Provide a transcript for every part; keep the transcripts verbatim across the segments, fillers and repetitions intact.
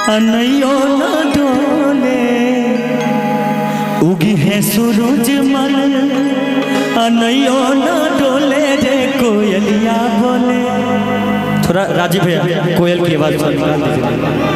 अनैयो न डोले उगी है सूरज मल अनैयो न डोले रे कोयलिया बोले। थोड़ा राजीव भैया कोयल की आवाज निकाल दीजिए।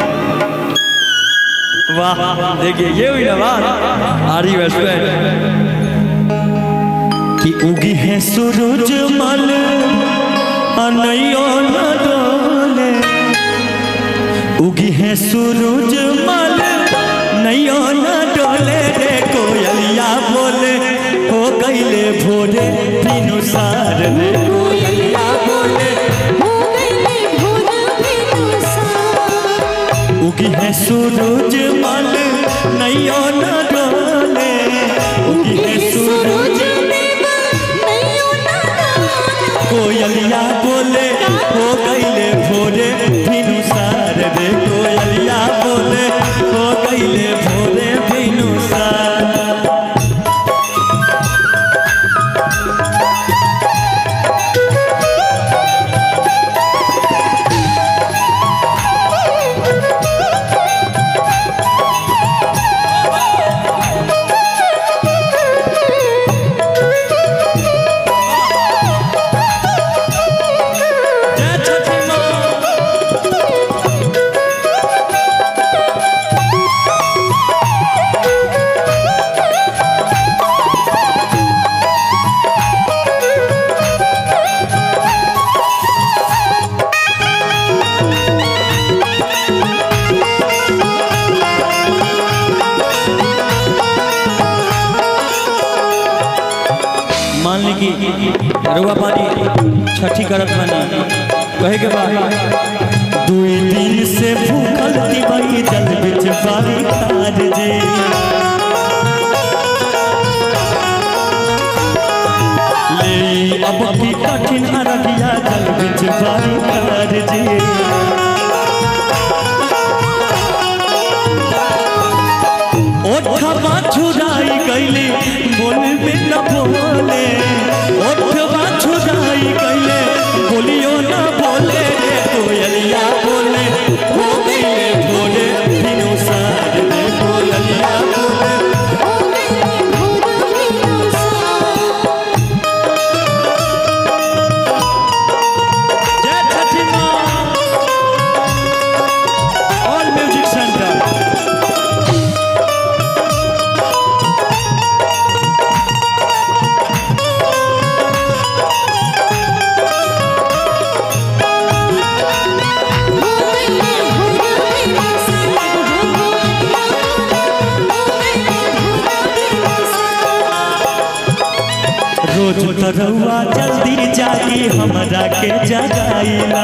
वाह देखिए ये हुई ना बात आरी वेस्टलैंड कि उगी है सूरज मल अनैयो न डोले उगी है सूरज मल नैयो न डोले रे कोयलिया बोले हो गईले भोरे बिनु सार रे कोयलिया बोले हो गईले भोरे बिनु सार उगी है सूरज मल नैयो न डोले उगी है सूरज नैयो न डोले कोयलिया बोले हो गईले भोरे बिनु सार रे कोयलिया बोले हो गईले भोरे बिनु सार। मान ली कि रुआ पानी छठी करत मानी कहे के बाद दुई दिन से भूखल दिवाई जल बिच बारी खार जे ले अब की कठिन अरगिया जल बिच बारी खार जे ओठवा छुड़ाई गईले बोल में न बोले ओठवा छुड़ाई गईले बोलियो न बोले रे कोयलिया बोले हो गईले भोरे बिनु सार रे कोयलिया बोले हो गईले भोरे बिनु सार। जय छठी माँ ऑल म्यूजिक सेंटर रोज तरौआ जल्दी जागी हमरा के जगाइला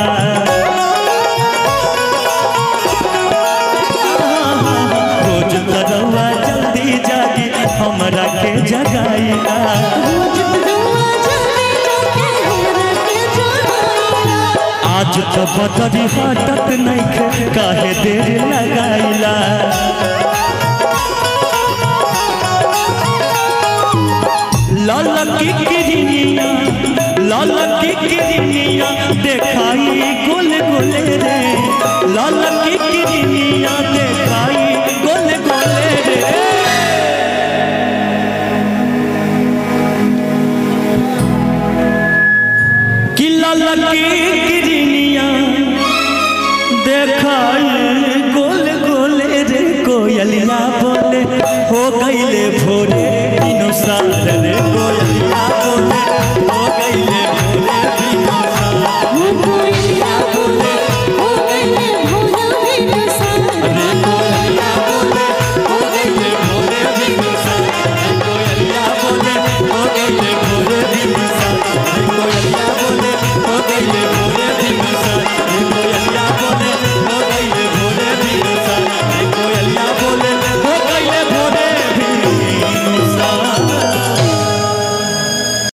रोज तरौआ जल्दी जागी हमरा के जगाइला आज तो बदरी हटत नहीं काहे देर लगाइला लाला की किरनिया लाला की किरनिया देखाई गोल गोले रे लाला की किरनिया देखाई गोल गोले रे कि लाला की किरनिया देखाई गोल गोले रे कोयलिया बोले हो गईले भोरे बिनु सार रे